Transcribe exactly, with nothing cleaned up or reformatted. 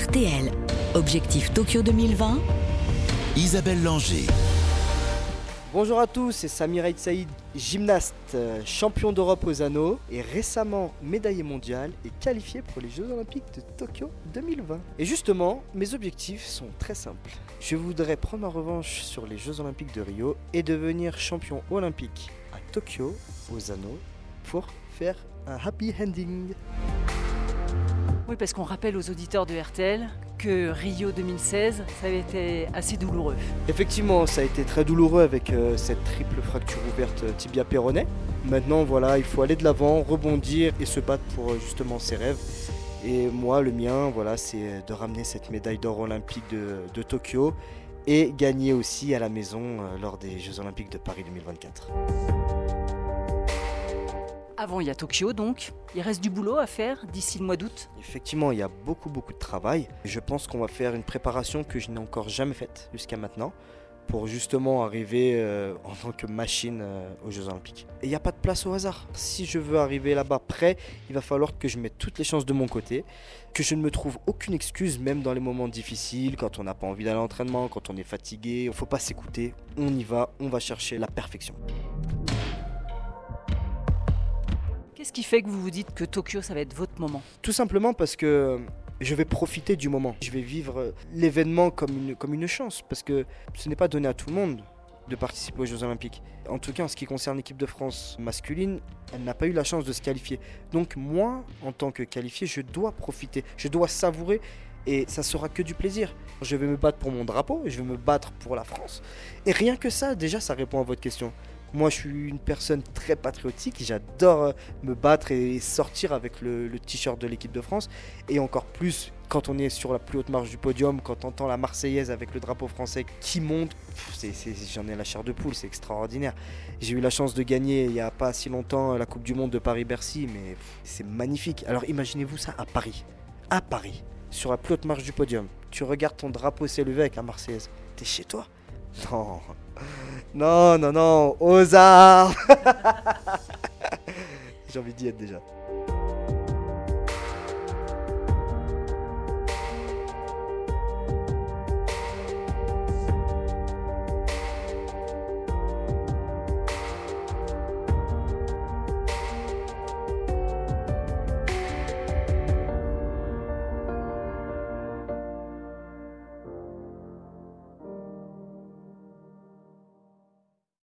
T L. Objectif Tokyo deux mille vingt. Isabelle Langer. Bonjour à tous, c'est Samir Aït Saïd, gymnaste, euh, champion d'Europe aux anneaux et récemment médaillé mondial et qualifié pour les Jeux Olympiques de Tokyo deux mille vingt. Et justement, mes objectifs sont très simples. Je voudrais prendre ma revanche sur les Jeux Olympiques de Rio et devenir champion olympique à Tokyo aux anneaux pour faire un happy ending. Oui, parce qu'on rappelle aux auditeurs de R T L que Rio deux mille seize, ça avait été assez douloureux. Effectivement, ça a été très douloureux avec euh, cette triple fracture ouverte euh, tibia-péroné. Maintenant, voilà, il faut aller de l'avant, rebondir et se battre pour euh, justement ses rêves. Et moi, le mien, voilà, c'est de ramener cette médaille d'or olympique de, de Tokyo et gagner aussi à la maison euh, lors des Jeux Olympiques de Paris deux mille vingt-quatre. Avant, il y a Tokyo, donc. Il reste du boulot à faire d'ici le mois d'août. Effectivement, il y a beaucoup, beaucoup de travail. Je pense qu'on va faire une préparation que je n'ai encore jamais faite jusqu'à maintenant pour justement arriver euh, en tant que machine euh, aux Jeux Olympiques. Et il n'y a pas de place au hasard. Si je veux arriver là-bas prêt, il va falloir que je mette toutes les chances de mon côté, que je ne me trouve aucune excuse, même dans les moments difficiles, quand on n'a pas envie d'aller à l'entraînement, quand on est fatigué. Il ne faut pas s'écouter, on y va, on va chercher la perfection. Qu'est-ce qui fait que vous vous dites que Tokyo, ça va être votre moment? Tout simplement parce que je vais profiter du moment. Je vais vivre l'événement comme une, comme une chance, parce que ce n'est pas donné à tout le monde de participer aux Jeux Olympiques. En tout cas, en ce qui concerne l'équipe de France masculine, elle n'a pas eu la chance de se qualifier. Donc moi, en tant que qualifié, je dois profiter, je dois savourer, et ça sera que du plaisir. Je vais me battre pour mon drapeau, je vais me battre pour la France. Et rien que ça, déjà, ça répond à votre question. Moi, je suis une personne très patriotique, j'adore me battre et sortir avec le, le t-shirt de l'équipe de France. Et encore plus quand on est sur la plus haute marche du podium, quand on entend la Marseillaise avec le drapeau français qui monte, c'est, c'est, j'en ai la chair de poule, c'est extraordinaire. J'ai eu la chance de gagner il n'y a pas si longtemps la Coupe du Monde de Paris-Bercy, mais c'est magnifique. Alors imaginez-vous ça à Paris, à Paris, sur la plus haute marche du podium. Tu regardes ton drapeau s'élever avec la Marseillaise, t'es chez toi? Non, non, non, non, aux arts. J'ai envie d'y être déjà.